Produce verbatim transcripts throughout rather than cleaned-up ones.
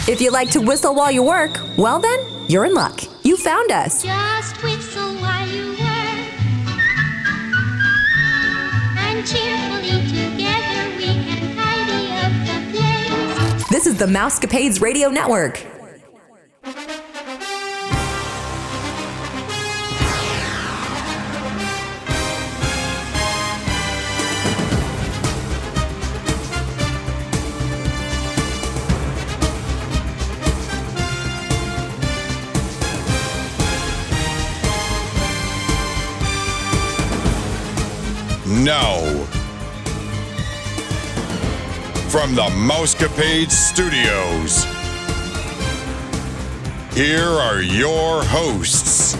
If you like to whistle while you work, well then, you're in luck. You found us. Just whistle while you work, and cheerfully together we can tidy up the place. This is the Mousecapades Radio Network. Now, from the Mousecapades Studios, here are your hosts.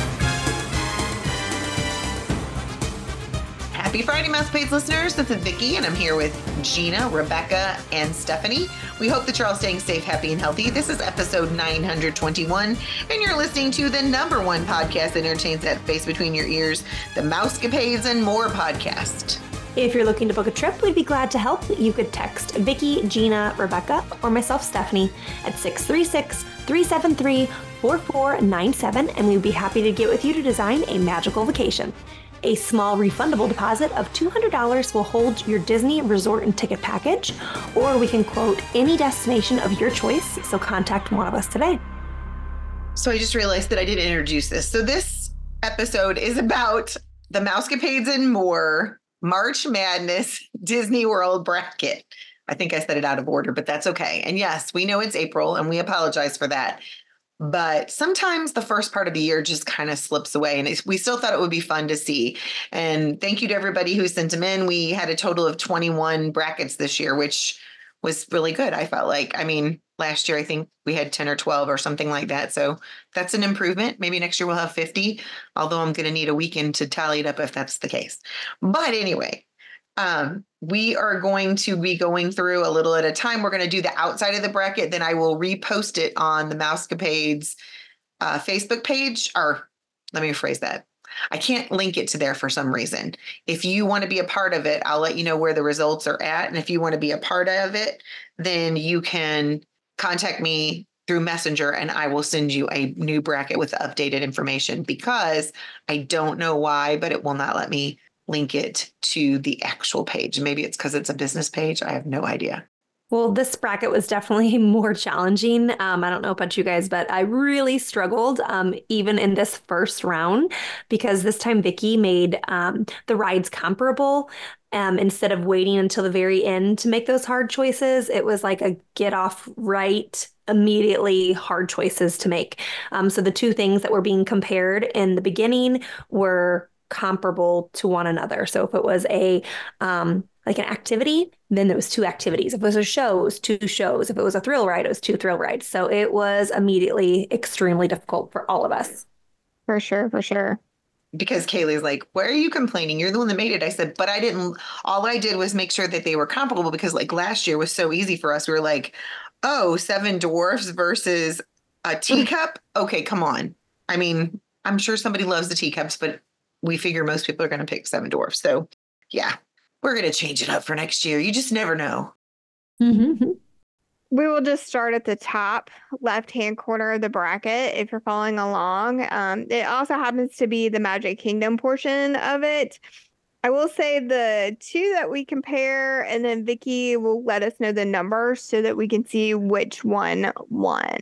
Happy Friday, Mousecapades listeners. This is Vicki, and I'm here with Gina, Rebecca, and Stephanie. We hope that you're all staying safe, happy, and healthy. This is episode nine hundred twenty-one, and you're listening to the number one podcast that entertains that face between your ears, the Mousecapades and More podcast. If you're looking to book a trip, we'd be glad to help. You could text Vicki, Gina, Rebecca, or myself, Stephanie, at six three six, three seven three, four four nine seven, and we'd be happy to get with you to design a magical vacation. A small refundable deposit of two hundred dollars will hold your Disney resort and ticket package, or we can quote any destination of your choice, so contact one of us today. So I just realized that I didn't introduce this. So this episode is about the Mousecapades and More March Madness Disney World bracket. I think I said it out of order, but that's okay. And yes, we know it's April, and we apologize for that. But sometimes the first part of the year just kind of slips away, and it's, we still thought it would be fun to see. And thank you to everybody who sent them in. We had a total of twenty-one brackets this year, which was really good. I felt like, I mean, last year, I think we had ten or twelve or something like that. So that's an improvement. Maybe next year we'll have fifty, although I'm going to need a weekend to tally it up if that's the case. But anyway, Um, we are going to be going through a little at a time. We're going to do the outside of the bracket. Then I will repost it on the Mousecapades uh, Facebook page. Or let me rephrase that. I can't link it to there for some reason. If you want to be a part of it, I'll let you know where the results are at. And if you want to be a part of it, then you can contact me through Messenger, and I will send you a new bracket with updated information, because I don't know why, but it will not let me link it to the actual page. Maybe it's because it's a business page. I have no idea. Well, this bracket was definitely more challenging. Um, I don't know about you guys, but I really struggled um, even in this first round, because this time Vicki made um, the rides comparable. Um, instead of waiting until the very end to make those hard choices, it was like a get off right immediately hard choices to make. Um, so the two things that were being compared in the beginning were comparable to one another. So if it was a um like an activity, then there was two activities. If it was a show, it was two shows. If it was a thrill ride, it was two thrill rides. So it was immediately extremely difficult for all of us. For sure, for sure. Because Kaylee's like, why are you complaining? You're the one that made it. I said, but I didn't. All I did was make sure that they were comparable, because like last year was so easy for us. We were like, oh, Seven Dwarfs versus a teacup. Okay, come on. I mean, I'm sure somebody loves the teacups, but we figure most people are going to pick Seven Dwarfs. So yeah, we're going to change it up for next year. You just never know. Mm-hmm. We will just start at the top left-hand corner of the bracket if you're following along. Um, it also happens to be the Magic Kingdom portion of it. I will say the two that we compare, and then Vicki will let us know the numbers so that we can see which one won.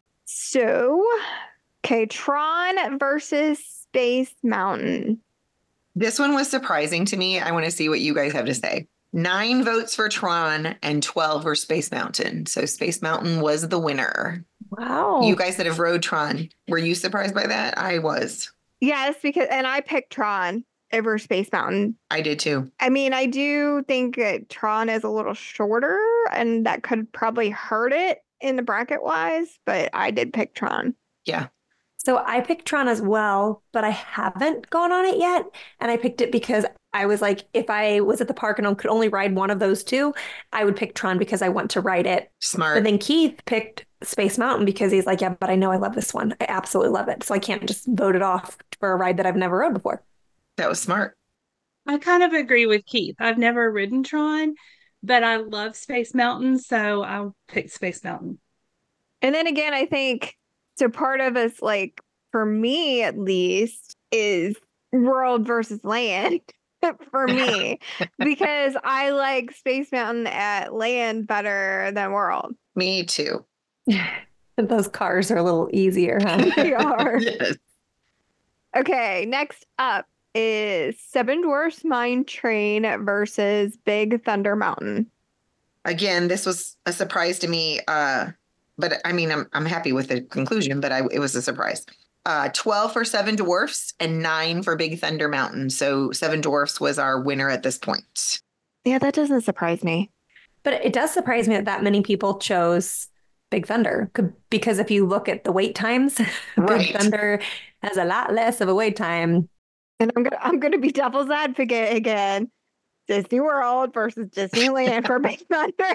So, okay, Tron versus Space Mountain. This one was surprising to me. I want to see what you guys have to say. Nine votes for Tron and twelve for Space Mountain. So Space Mountain was the winner. Wow. You guys that have rode Tron, were you surprised by that? I was. Yes, because, and I picked Tron over Space Mountain. I did too. I mean, I do think that Tron is a little shorter, and that could probably hurt it in the bracket wise, but I did pick Tron. Yeah. So I picked Tron as well, but I haven't gone on it yet. And I picked it because I was like, if I was at the park and could only ride one of those two, I would pick Tron because I want to ride it. Smart. And then Keith picked Space Mountain because he's like, yeah, but I know I love this one. I absolutely love it. So I can't just vote it off for a ride that I've never rode before. That was smart. I kind of agree with Keith. I've never ridden Tron, but I love Space Mountain, so I'll pick Space Mountain. And then again, I think so part of us, like for me at least, is world versus land for me because I like Space Mountain at land better than world. Me too. Those cars are a little easier, huh? They are. Yes. Okay, next up is Seven Dwarfs Mine Train versus Big Thunder Mountain. Again, this was a surprise to me. Uh, but I mean, I'm I'm happy with the conclusion, but I, it was a surprise. Uh, twelve for Seven Dwarfs and nine for Big Thunder Mountain. So Seven Dwarfs was our winner at this point. Yeah, that doesn't surprise me. But it does surprise me that that many people chose Big Thunder c- because if you look at the wait times, Right. Big Thunder has a lot less of a wait time. And I'm gonna I'm gonna be devil's advocate again. Disney World versus Disneyland for Big Thunder.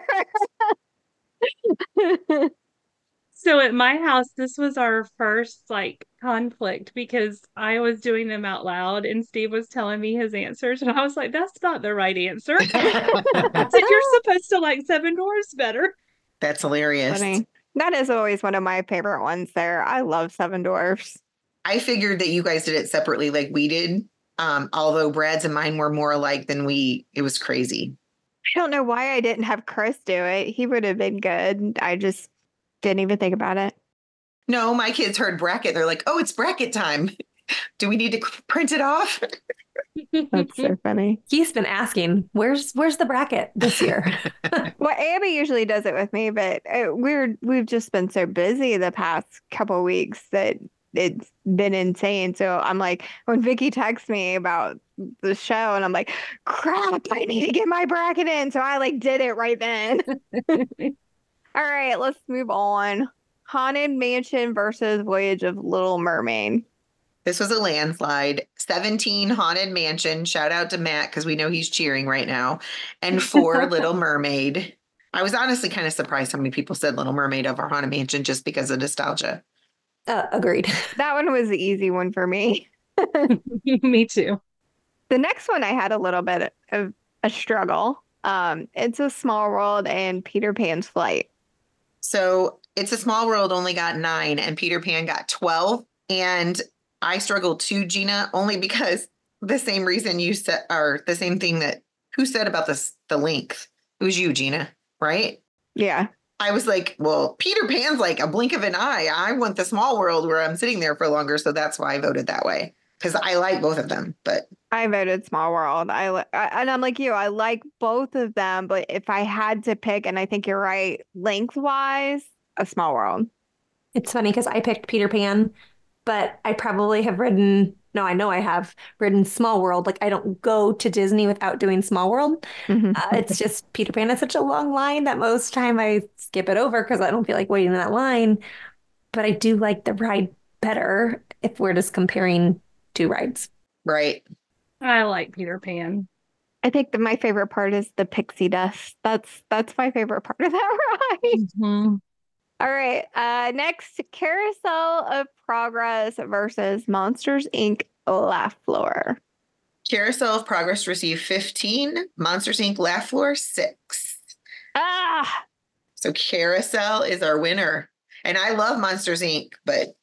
So at my house, this was our first like conflict because I was doing them out loud and Steve was telling me his answers. And I was like, that's not the right answer. I said, you're supposed to like Seven Dwarfs better. That's hilarious. Funny. That is always one of my favorite ones there. I love Seven Dwarfs. I figured that you guys did it separately like we did. Um, although Brad's and mine were more alike than we, it was crazy. I don't know why I didn't have Chris do it. He would have been good. I just didn't even think about it. No, my kids heard bracket. They're like, oh, it's bracket time. Do we need to print it off? That's so funny. He's been asking, where's where's the bracket this year? Well, Abby usually does it with me, but uh, we're we've just been so busy the past couple of weeks that it's been insane. So I'm like, when Vicky texts me about the show, and I'm like, crap, I need to get my bracket in. So I like did it right then. All right, let's move on. Haunted Mansion versus Voyage of Little Mermaid. This was a landslide. seventeen Haunted Mansion. Shout out to Matt because we know he's cheering right now. And four Little Mermaid. I was honestly kind of surprised how many people said Little Mermaid over Haunted Mansion just because of nostalgia. Uh, agreed. That one was the easy one for me. Me too. The next one I had a little bit of a struggle. Um, It's a Small World and Peter Pan's Flight. So It's a Small World only got nine and Peter Pan got twelve. And I struggled too, Gina, only because the same reason you said, or the same thing that, who said about this, the length? It was you, Gina, right? Yeah. I was like, well, Peter Pan's like a blink of an eye. I want the Small World where I'm sitting there for longer. So that's why I voted that way. Because I like both of them. But I voted Small World. I, li- I and I'm like you. I like both of them, but if I had to pick, and I think you're right, lengthwise, a Small World. It's funny because I picked Peter Pan, but I probably have ridden, no, I know I have ridden Small World. Like I don't go to Disney without doing Small World. Mhm. Uh, it's just Peter Pan is such a long line that most time I skip it over because I don't feel like waiting in that line. But I do like the ride better if we're just comparing two rides. right. I like Peter Pan. I think that my favorite part is the pixie dust. That's that's my favorite part of that ride. Mhm. All right. Uh, next, Carousel of Progress versus Monsters Incorporated. Laugh Floor. Carousel of Progress received fifteen. Monsters Incorporated. Laugh Floor, six. Ah, So Carousel is our winner. And I love Monsters Incorporated, but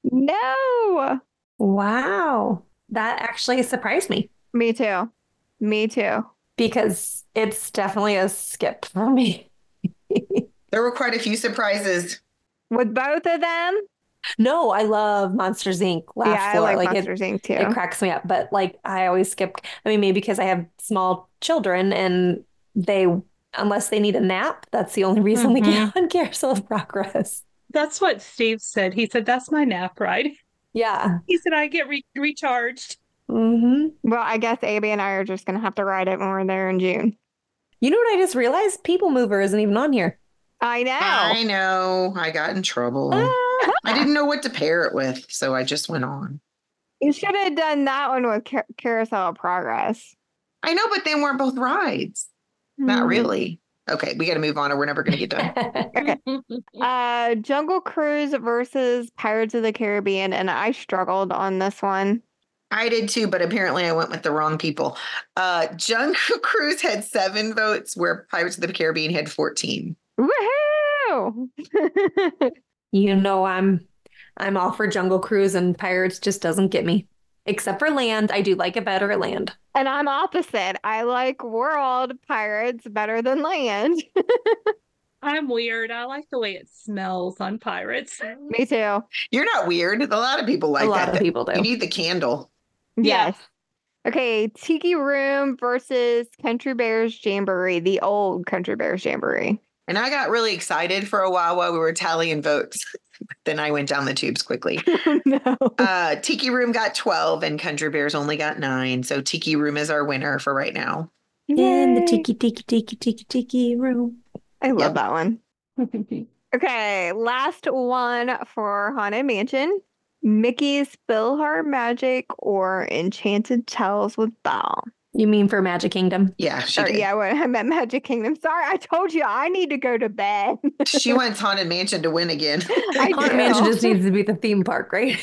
no. Wow. That actually surprised me Me too. Me too. because it's definitely a skip for me. there were quite a few surprises. With both of them, No, I love Monsters Incorporated. Laugh yeah, I Floor. like, Like it, Monsters Incorporated too. it cracks me up. But like I always skip. I mean, maybe because I have small children and they, unless they need a nap, that's the only reason we get on Carousel of Progress. That's what Steve said. He said, that's my nap ride. Yeah. He said, I get re- recharged. hmm Well, I guess Abby and I are just gonna have to ride it when we're there in June. You know what I just realized? People Mover isn't even on here. I know. I know. I got in trouble. Ah. I didn't know what to pair it with, so I just went on. You should have done that one with Car- Carousel of Progress. I know, but they weren't both rides. Not really. Okay, we got to move on or we're never going to get done. Uh, Jungle Cruise versus Pirates of the Caribbean, and I struggled on this one. I did too, but apparently I went with the wrong people. Uh, Jungle Cruise had seven votes, where Pirates of the Caribbean had fourteen. Woohoo! You know I'm I'm all for Jungle Cruise, and Pirates just doesn't get me. Except for Land. I do like it better at Land. And I'm opposite. I like World Pirates better than Land. I'm weird. I like the way it smells on Pirates. Me too. You're not weird. A lot of people like A lot that. of people do. You need the candle. Yeah. Yes. Okay, Tiki Room versus Country Bears Jamboree, the old Country Bears Jamboree. And I got really excited for a while while we were tallying votes. Then I went down the tubes quickly. No. Uh, Tiki Room got twelve and Country Bears only got nine. So Tiki Room is our winner for right now. In the Yay. tiki tiki tiki tiki tiki room. I love Yep. that one. Okay, last one for Haunted Mansion. Mickey's PhilharMagic or Enchanted Tales with Belle. You mean for Magic Kingdom? Yeah, she Or, did. yeah, what I meant Magic Kingdom. Sorry, I told you I need to go to bed. She wants Haunted Mansion to win again. I Haunted do. Mansion just needs to be the theme park, right?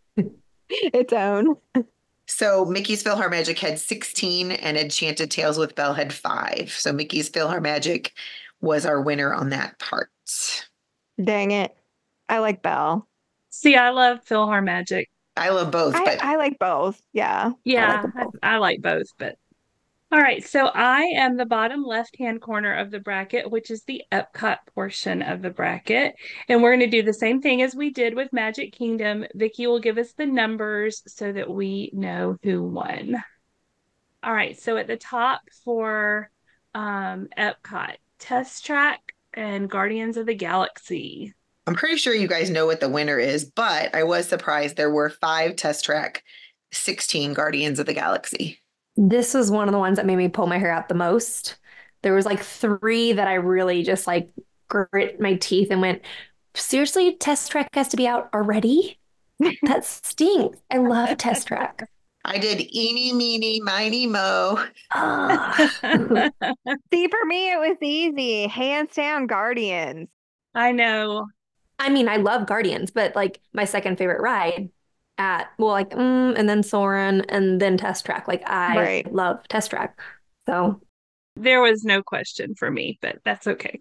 Its own. So Mickey's PhilharMagic had sixteen and Enchanted Tales with Belle had five. So Mickey's PhilharMagic was our winner on that part. Dang it. I like Belle. See, I love PhilharMagic. I love both, I, but I like both. Yeah. Yeah, them I, both. I like both, but all right. So I am the bottom left-hand corner of the bracket, which is the Epcot portion of the bracket. And we're going to do the same thing as we did with Magic Kingdom. Vicky will give us the numbers so that we know who won. All right. So at the top for um, Epcot, Test Track and Guardians of the Galaxy. I'm pretty sure you guys know what the winner is, but I was surprised there were five Test Track, sixteen Guardians of the Galaxy. This was one of the ones that made me pull my hair out the most. There was like three that I really just like grit my teeth and went, seriously, Test Track has to be out already? That stinks. I love Test Track. I did eeny, meeny, miny, mo. Ah. See, for me, it was easy. Hands down, Guardians. I know. I mean, I love Guardians, but like my second favorite ride at, well, like, mm, and then Soarin' and then Test Track. Like, I Right. love Test Track. So, There was no question for me, but that's okay.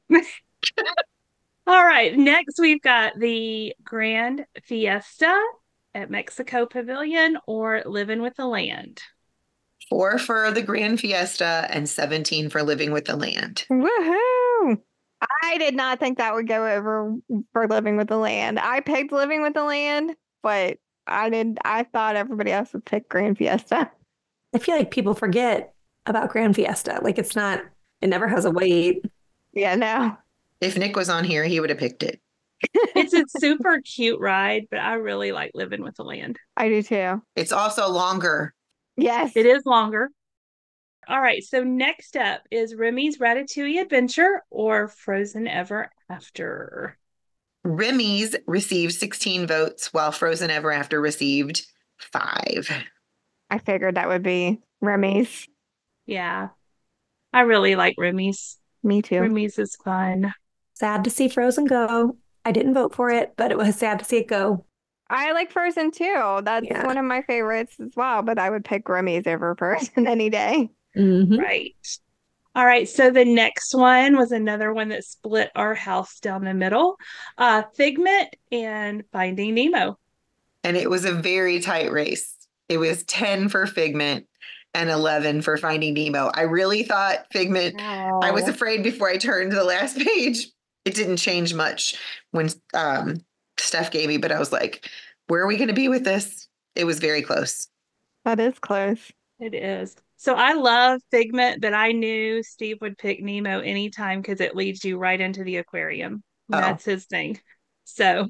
All right. Next, we've got the Grand Fiesta at Mexico Pavilion or Living with the Land. Four for the Grand Fiesta and seventeen for Living with the Land. Woohoo! I did not think that would go over for Living with the Land. I picked Living with the Land, but I did. I thought everybody else would pick Grand Fiesta. I feel like people forget about Grand Fiesta. Like, it's not, it never has a wait. Yeah, no. If Nick was on here, he would have picked it. It's a super cute ride, but I really like Living with the Land. I do too. It's also longer. Yes. It is longer. All right. So next up is Remy's Ratatouille Adventure or Frozen Ever After. Remy's received sixteen votes, while Frozen Ever After received five. I figured that would be Remy's. Yeah. I really like Remy's. Me too. Remy's is fun. Sad to see Frozen go. I didn't vote for it, but it was sad to see it go. I like Frozen too. That's Yeah. one of my favorites as well, but I would pick Remy's over Frozen any day. Mhm. Right. All right. So the next one was another one that split our house down the middle. Uh, Figment and Finding Nemo. And it was a very tight race. It was ten for Figment and eleven for Finding Nemo. I really thought Figment, I was afraid before I turned to the last page. It didn't change much when um, Steph gave me, but I was like, where are we going to be with this? It was very close. That is close. It is. So I love Figment, but I knew Steve would pick Nemo anytime because it leads you right into the aquarium. Oh. That's his thing. So,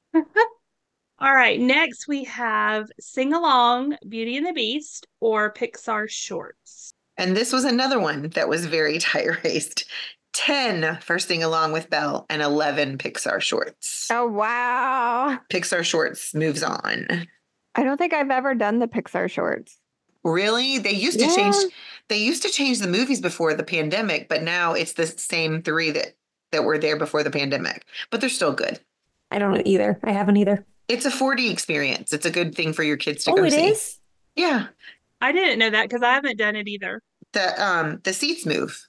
all right. Next, we have Sing Along, Beauty and the Beast, or Pixar Shorts. And this was another one that was very tight raced. ten for Sing Along with Belle and eleven Pixar Shorts. Oh, wow. Pixar Shorts moves on. I don't think I've ever done the Pixar shorts. Really? They used to Yeah. change they used to change the movies before the pandemic, but now it's the same three that that were there before the pandemic. But they're still good. I don't know either. I haven't either. It's a four D experience. It's a good thing for your kids to Oh, go it see. is? Yeah. I didn't know that because I haven't done it either. The um the seats move.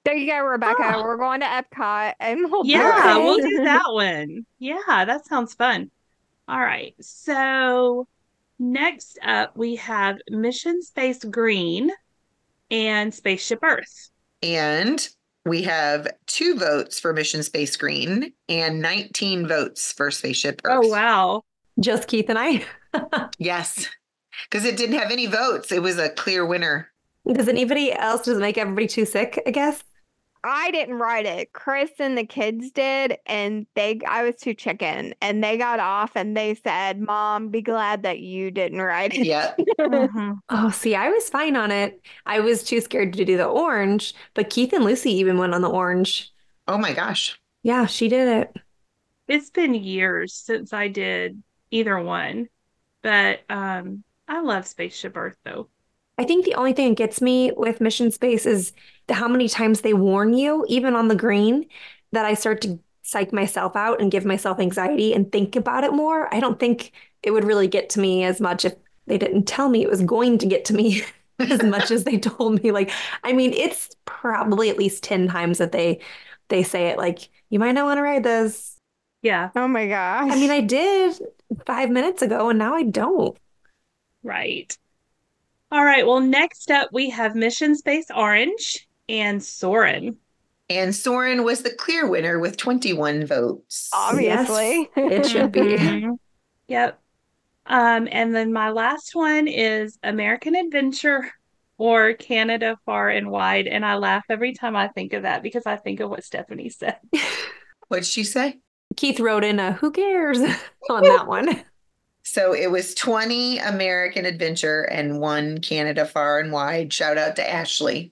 There you go, Rebecca. Oh. We're going to Epcot and we'll Yeah, do we'll it. do that one. Yeah, that sounds fun. All right. So next up, we have Mission Space Green and Spaceship Earth. And we have two votes for Mission Space Green and nineteen votes for Spaceship Earth. Oh, wow. Just Keith and I. Yes, because it didn't have any votes. It was a clear winner. Does anybody else just make everybody too sick, I guess? I didn't write it. Chris and the kids did, and they I was too chicken, and they got off and they said, "Mom, be glad that you didn't write it." Yeah. Mhm. Oh, see, I was fine on it. I was too scared to do the orange, but Keith and Lucy even went on the orange. Oh my gosh. Yeah, she did it. It's been years since I did either one, but um, I love Spaceship Earth though. I think the only thing that gets me with Mission Space is the, how many times they warn you, even on the green, that I start to psych myself out and give myself anxiety and think about it more. I don't think it would really get to me as much if they didn't tell me it was going to get to me as much as they told me. Like, I mean, it's probably at least ten times that they they say it, like, you might not want to ride this. Yeah, Oh my gosh. I mean, I did five minutes ago and now I don't. right. All right. Well, next up we have Mission Space Orange and Soarin'. And Soren was the clear winner with twenty-one votes. Obviously. Yes, it should be. Mhm. Yep. Um, and then my last one is American Adventure or Canada Far and Wide. And I laugh every time I think of that because I think of what Stephanie said. What'd she say? Keith wrote in a who cares on that one. So it was twenty American Adventure and one Canada Far and Wide. Shout out to Ashley.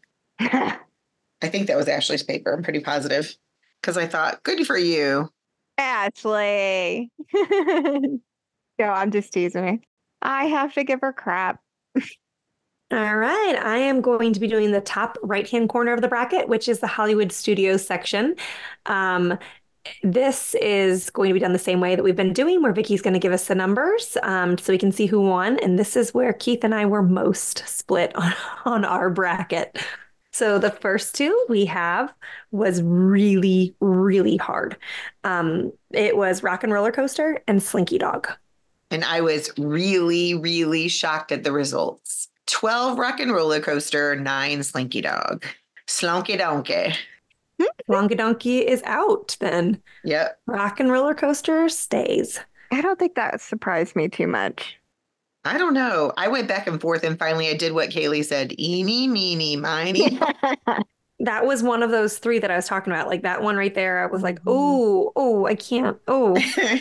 I think that was Ashley's paper. I'm pretty positive. Because I thought, good for you. Ashley. No, I'm just teasing her. I have to give her crap. All right, I am going to be doing the top right-hand corner of the bracket, which is the Hollywood Studios section. Um, this is going to be done the same way that we've been doing, where Vicky's going to give us the numbers um, so we can see who won. And this is where Keith and I were most split on, on our bracket. So the first two we have was really, really hard. Um, it was Rock and Roller Coaster and Slinky Dog. And I was really, really shocked at the results. twelve Rock and Roller Coaster, nine Slinky Dog. Slonky Donkey. Longa Donkey is out then. Yep. Rock and Roller Coaster stays. I don't think that surprised me too much. I don't know. I went back and forth and finally I did what Kaylee said. Eeny, meeny, miny. That was one of those three that I was talking about. Like that one right there, I was like, oh, oh, I can't. Oh.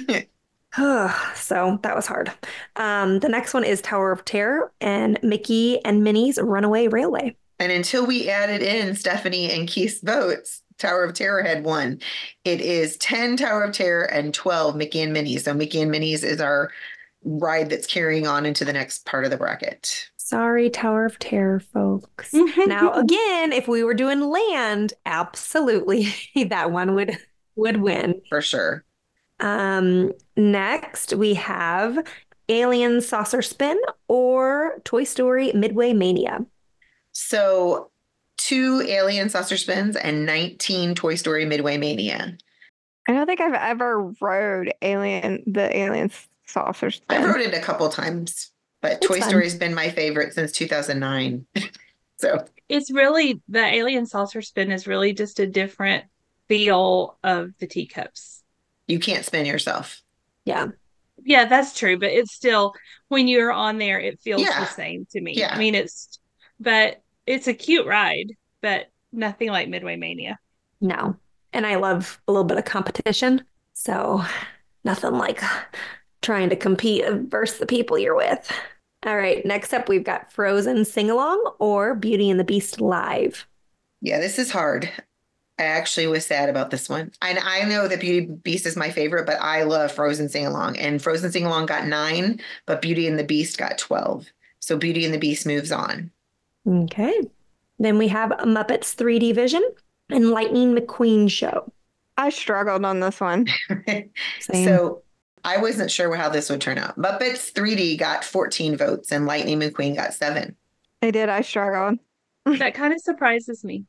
So that was hard. Um, the next one is Tower of Terror and Mickey and Minnie's Runaway Railway. And until we added in Stephanie and Keith's votes, Tower of Terror had won. It is ten Tower of Terror and twelve Mickey and Minnie's. So Mickey and Minnie's is our ride that's carrying on into the next part of the bracket. Sorry, Tower of Terror, folks. Now, again, if we were doing land, absolutely that one would would win. For sure. Um, next we have Alien Saucer Spin or Toy Story Midway Mania. So two Alien Saucer Spins and nineteen Toy Story Midway Mania. I don't think I've ever rode Alien, the Alien Saucer Spin. I rode it a couple times, but It's Toy fun. Story's been my favorite since two thousand nine. So It's really, the Alien Saucer Spin is really just a different feel of the teacups. you can't spin yourself. Yeah. Yeah, that's true, but it's still, when you're on there, it feels Yeah. the same to me. Yeah. I mean, it's, but it's a cute ride, but nothing like Midway Mania. No. And I love a little bit of competition. So nothing like trying to compete versus the people you're with. All right. Next up, we've got Frozen Sing Along or Beauty and the Beast Live. Yeah, this is hard. I actually was sad about this one. And I know that Beauty and the Beast is my favorite, but I love Frozen Sing Along. And Frozen Sing Along got nine, but Beauty and the Beast got twelve. So Beauty and the Beast moves on. Okay. Then we have Muppets three D Vision and Lightning McQueen Show. I struggled on this one. Same. So I wasn't sure how this would turn out. Muppets three D got fourteen votes and Lightning McQueen got seven. I did. I struggled. That kind of surprises me.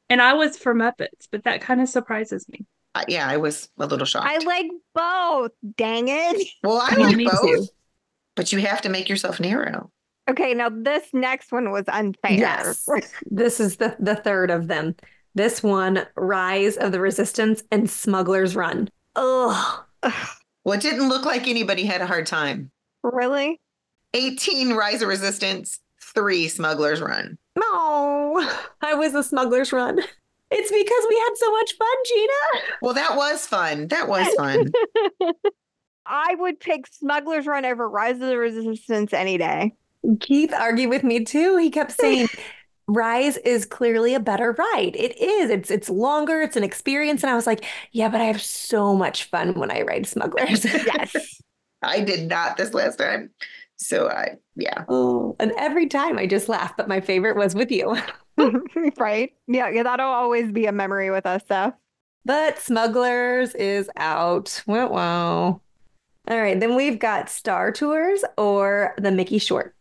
And I was for Muppets, but that kind of surprises me. Uh, yeah, I was a little shocked. I like both. Dang it. well, I Yeah, like me both, too. but you have to make yourself narrow. Okay, now this next one was unfair. Yes. This is the, the third of them. This one, Rise of the Resistance and Smuggler's Run. Ugh. Well, it didn't look like anybody had a hard time. Really? eighteen Rise of Resistance, three Smuggler's Run. No, I was a Smuggler's Run. It's because we had so much fun, Gina. Well, that was fun. That was fun. I would pick Smuggler's Run over Rise of the Resistance any day. Keith argued with me too. He kept saying Rise is clearly a better ride. It is. It's it's longer. It's an experience. And I was like, yeah, but I have so much fun when I ride Smugglers. Yes. I did not this last time. So I, yeah. Oh, and every time I just laugh, but my favorite was with you. Right? Yeah, yeah, that'll always be a memory with us, Steph. But Smugglers is out. Wow, wow. All right, then we've got Star Tours or the Mickey Short.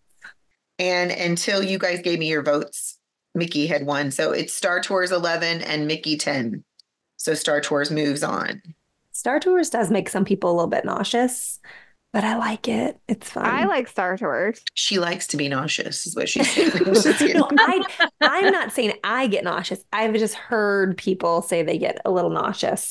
And until you guys gave me your votes, Mickey had won. So it's Star Tours eleven and Mickey ten. So Star Tours moves on. Star Tours does make some people a little bit nauseous, but I like it. It's fun. I like Star Tours. She likes to be nauseous, is what she's saying. She's getting- No, I, I'm not saying I get nauseous. I've just heard people say they get a little nauseous.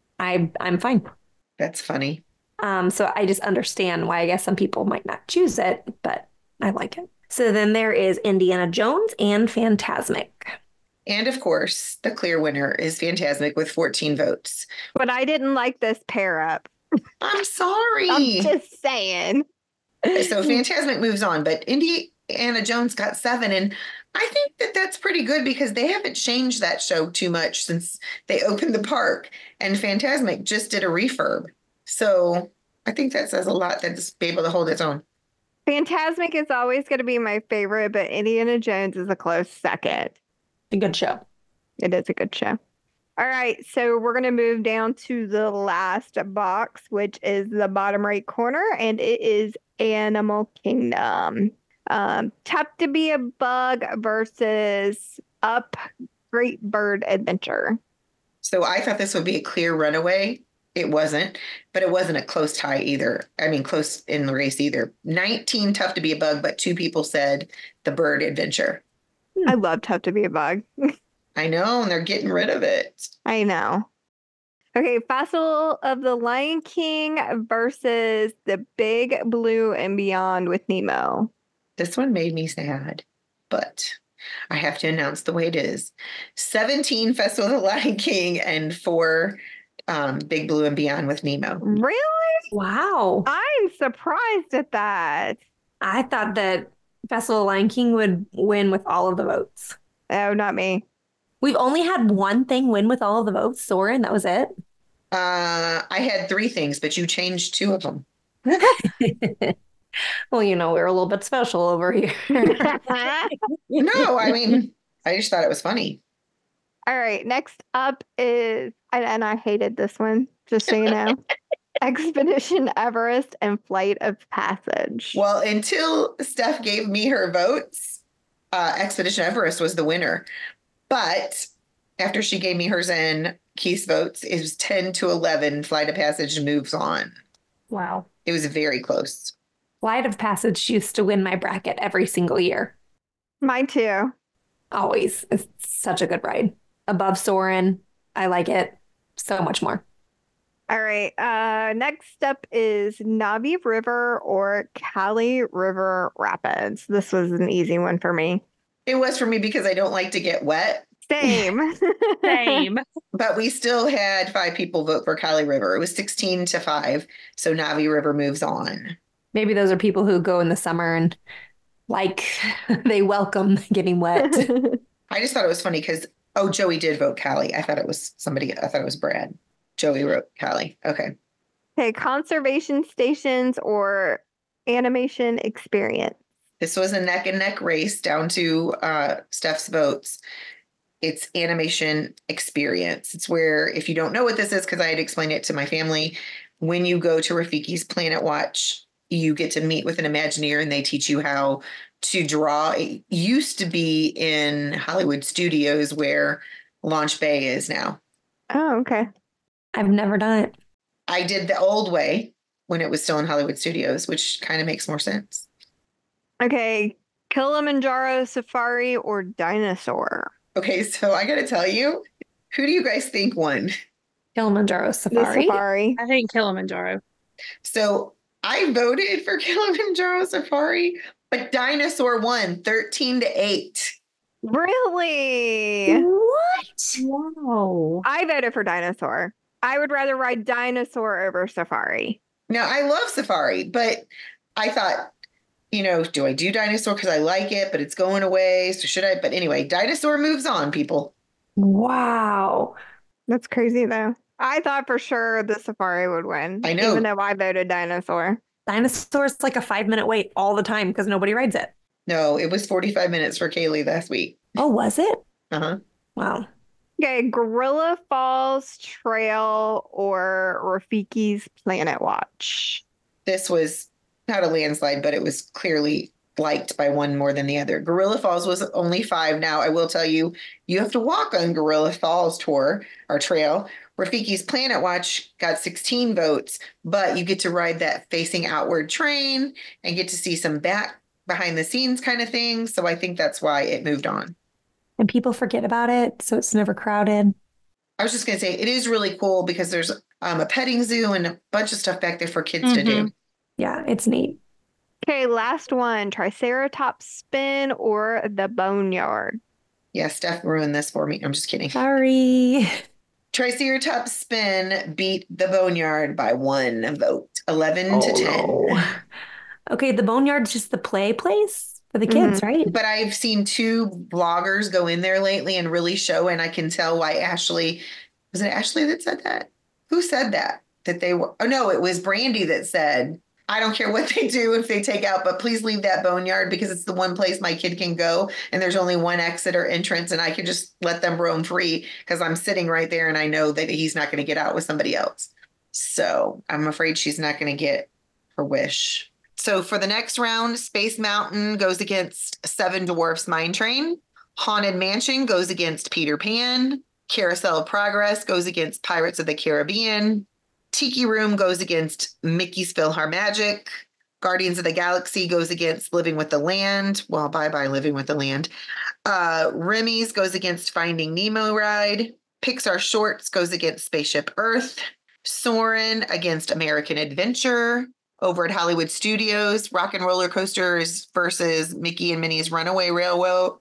I, I'm fine. That's funny. Um, so I just understand why I guess some people might not choose it, but I like it. So then there is Indiana Jones and Fantasmic. And of course, the clear winner is Fantasmic with fourteen votes. But I didn't like this pair up. I'm sorry. I'm just saying. So Fantasmic moves on, but Indiana Jones got seven. And I think that that's pretty good because they haven't changed that show too much since they opened the park. And Fantasmic just did a refurb. So I think that says a lot that it's be able to hold its own. Fantasmic is always going to be my favorite, but Indiana Jones is a close second. A good show. It is a good show. All right, so we're going to move down to the last box, which is the bottom right corner, and it is Animal Kingdom. Um, Tough to Be a Bug versus Up Great Bird Adventure. So I thought this would be a clear runaway. It wasn't, but it wasn't a close tie either. I mean, close in the race either. nineteen Tough to Be a Bug, but two people said the Bird Adventure. I love Tough to Be a Bug. I know, and they're getting rid of it. I know. Okay, Festival of the Lion King versus The Big Blue and Beyond with Nemo. This one made me sad, but I have to announce the way it is. seventeen Festival of the Lion King and four um, Big Blue and Beyond with Nemo. Really? Wow. I'm surprised at that. I thought that Festival of Lion King would win with all of the votes. Oh, not me. We've only had one thing win with all of the votes, Soarin', that was it. Uh, I had three things, but you changed two of them. Well, you know, we're a little bit special over here. No, I mean, I just thought it was funny. All right, next up is, and, and I hated this one, just so you know, Expedition Everest and Flight of Passage. Well, until Steph gave me her votes, uh, Expedition Everest was the winner. But after she gave me hers and Keith's votes, it was ten to eleven. Flight of Passage moves on. Wow. It was very close. Flight of Passage used to win my bracket every single year. Mine too. Always. It's such a good ride. Above Soarin'. I like it so much more. All right. Uh, next up is Navi River or Cali River Rapids. This was an easy one for me. It was for me because I don't like to get wet, Same. Same. but we still had five people vote for Cali River. It was sixteen to five. So Navi River moves on. Maybe those are people who go in the summer and like they welcome getting wet. I just thought it was funny because, oh, Joey did vote Cali. I thought it was somebody, I thought it was Brad. Joey wrote Cali. Okay. Okay, conservation stations or animation experience. This was a neck and neck race down to uh, Steph's votes. It's animation experience. It's where, if you don't know what this is, because I had explained it to my family, when you go to Rafiki's Planet Watch, you get to meet with an Imagineer and they teach you how to draw. It used to be in Hollywood studios where Launch Bay is now. Oh, okay. I've never done it. I did the old way when it was still in Hollywood Studios, which kind of makes more sense. Okay. Kilimanjaro Safari or Dinosaur? Okay, so I got to tell you, who do you guys think won? Kilimanjaro The Safari. Safari. I think Kilimanjaro. So I voted for Kilimanjaro Safari, but Dinosaur won thirteen to eight. Really? What? Wow. I voted for Dinosaur. I would rather ride Dinosaur over Safari. Now, I love Safari, but I thought, you know, do I do Dinosaur because I like it, but it's going away? So should I? But anyway, Dinosaur moves on, people. Wow. That's crazy, though. I thought for sure the Safari would win. I know. Even though I voted Dinosaur. Dinosaur's like a five minute wait all the time because nobody rides it. No, it was forty-five minutes for Kaylee last week. Oh, was it? Uh-huh. Wow. Okay, Gorilla Falls Trail or Rafiki's Planet Watch? This was not a landslide, but it was clearly liked by one more than the other. Gorilla Falls was only five. Now, I will tell you, you have to walk on Gorilla Falls tour or trail. Rafiki's Planet Watch got sixteen votes, but you get to ride that facing outward train and get to see some back behind the scenes kind of things. So I think that's why it moved on. And people forget about it, so it's never crowded. I was just going to say, it is really cool because there's um, a petting zoo and a bunch of stuff back there for kids to do. Yeah, it's neat. Okay, last one. Triceratops Spin or the Boneyard? Yeah, Steph ruined this for me. I'm just kidding. Sorry. Triceratops Spin beat the Boneyard by one vote, eleven to Oh, ten. no. Okay, the Boneyard's just the play place for the kids, right? But I've seen two bloggers go in there lately and really show, and I can tell why Ashley, was it Ashley that said that? Who said that? That they were, oh no, it was Brandy that said, I don't care what they do if they take out, but please leave that Boneyard because it's the one place my kid can go. And there's only one exit or entrance, and I can just let them roam free because I'm sitting right there and I know that he's not going to get out with somebody else. So I'm afraid she's not going to get her wish. So for the next round, Space Mountain goes against Seven Dwarfs Mine Train. Haunted Mansion goes against Peter Pan. Carousel of Progress goes against Pirates of the Caribbean. Tiki Room goes against Mickey's PhilharMagic. Guardians of the Galaxy goes against Living with the Land. Well, bye-bye Living with the Land. Uh, Remy's goes against Finding Nemo Ride. Pixar Shorts goes against Spaceship Earth. Soarin' against American Adventure. Over at Hollywood Studios, Rock and Roller Coasters versus Mickey and Minnie's Runaway Railroad.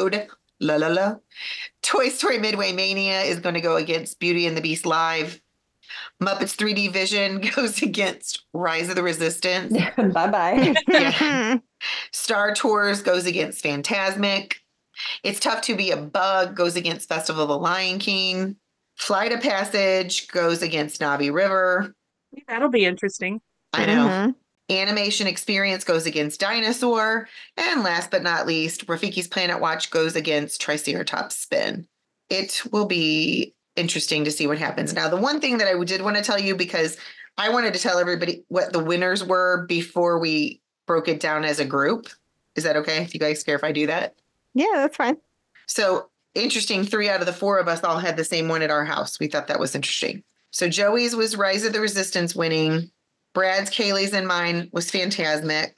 La la la. Toy Story Midway Mania is going to go against Beauty and the Beast Live. Muppets three D Vision goes against Rise of the Resistance. Bye-bye. Yeah. Star Tours goes against Fantasmic. It's Tough to Be a Bug goes against Festival of the Lion King. Flight of Passage goes against Navi River. That'll be interesting. I know. Mhm. Animation Experience goes against Dinosaur. And last but not least, Rafiki's Planet Watch goes against Triceratops Spin. It will be interesting to see what happens. Now, the one thing that I did want to tell you, because I wanted to tell everybody what the winners were before we broke it down as a group. Is that okay? If you guys care if I do that? Yeah, that's fine. So interesting. Three out of the four of us all had the same one at our house. We thought that was interesting. So Joey's was Rise of the Resistance winning. Brad's, Kaylee's, and mine was Fantasmic.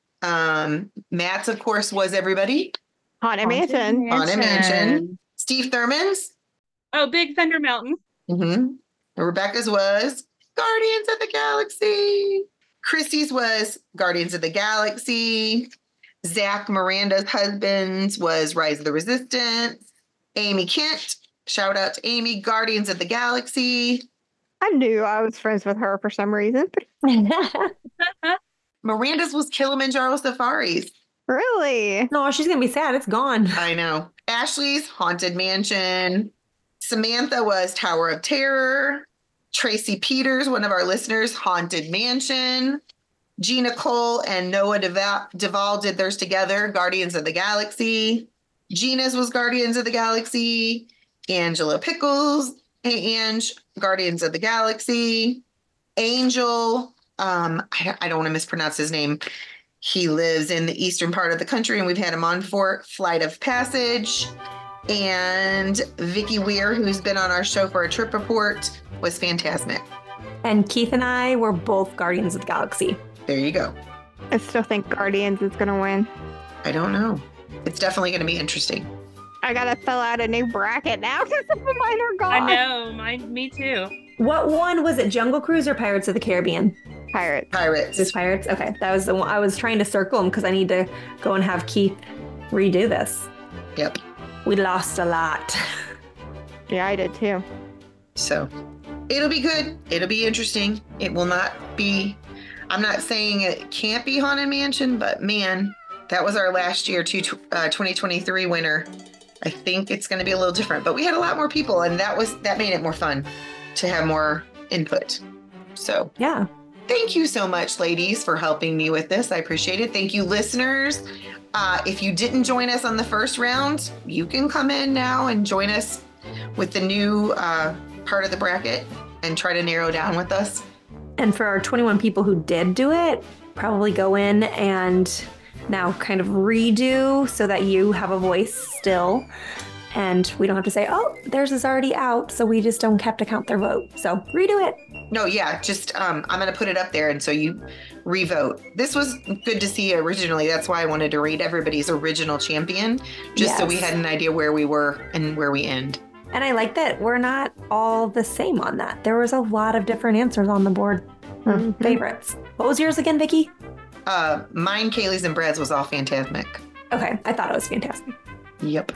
Um, Matt's, of course, was everybody. Haunted Mansion. Haunted Mansion. Steve Thurman's. Oh, Big Thunder Mountain. Mm-hmm. Rebecca's was Guardians of the Galaxy. Christy's was Guardians of the Galaxy. Zach, Miranda's husband's was Rise of the Resistance. Amy Kent, shout out to Amy, Guardians of the Galaxy. I knew I was friends with her for some reason. Miranda's was Kilimanjaro Safaris. Really? No, she's going to be sad. It's gone. I know. Ashley's Haunted Mansion. Samantha was Tower of Terror. Tracy Peters, one of our listeners, Haunted Mansion. Gina Cole and Noah Duvall, Duvall did theirs together, Guardians of the Galaxy. Gina's was Guardians of the Galaxy. Angela Pickles, hey Ange, Guardians of the Galaxy. Angel, um, I, I don't want to mispronounce his name. He lives in the eastern part of the country, and we've had him on for Flight of Passage. And Vicky Weir, who's been on our show for a trip report, was Fantasmic. And Keith and I were both Guardians of the Galaxy. There you go. I still think Guardians is going to win. I don't know. It's definitely going to be interesting. I got to fill out a new bracket now because some of mine are gone. I know, mine, me too. What one was it? Jungle Cruise or Pirates of the Caribbean? Pirates. Pirates. Just Pirates? Okay, that was the one. I was trying to circle them because I need to go and have Keith redo this. Yep. We lost a lot. Yeah, I did too. So it'll be good. It'll be interesting. It will not be, I'm not saying it can't be Haunted Mansion, but man, that was our last year, two, uh, twenty twenty-three winner. I think it's going to be a little different, but we had a lot more people, and that was that made it more fun to have more input. So Yeah. thank you so much, ladies, for helping me with this. I appreciate it. Thank you, listeners. Uh, if you didn't join us on the first round, you can come in now and join us with the new uh, part of the bracket and try to narrow down with us. And for our twenty-one people who did do it, probably go in and now kind of redo so that you have a voice still. And we don't have to say, oh, theirs is already out, so we just don't have to count their vote. So redo it. No, yeah, just um, I'm going to put it up there, and so you revote. This was good to see originally. That's why I wanted to read everybody's original champion, just so we Yes. had an idea where we were and where we end. And I like that we're not all the same on that. There was a lot of different answers on the board. Or Mhm. favorites. What was yours again, Vicky? Uh, mine, Kaylee's, and Brad's was all Fantasmic. Okay, I thought it was fantastic. Yep.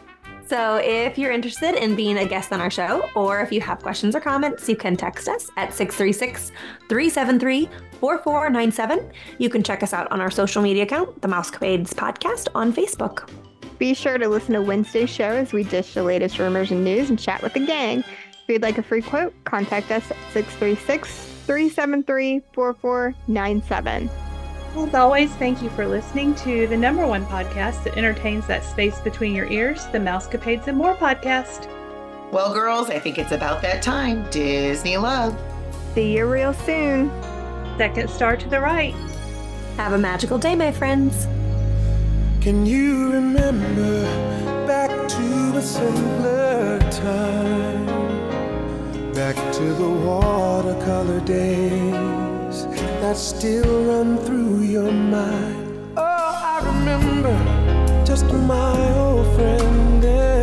So if you're interested in being a guest on our show, or if you have questions or comments, you can text us at six three six, three seven three, four four nine seven. You can check us out on our social media account, the Mousecapades Podcast on Facebook. Be sure to listen to Wednesday's show as we dish the latest rumors and news and chat with the gang. If you'd like a free quote, contact us at six three six, three seven three, four four nine seven. As always, thank you for listening to the number one podcast that entertains that space between your ears, the Mousecapades and More podcast. Well, girls, I think it's about that time. Disney love. See you real soon. Second star to the right. Have a magical day, my friends. Can you remember back to a simpler time? Back to the watercolor days that still run through your mind. Oh, I remember just my old friend.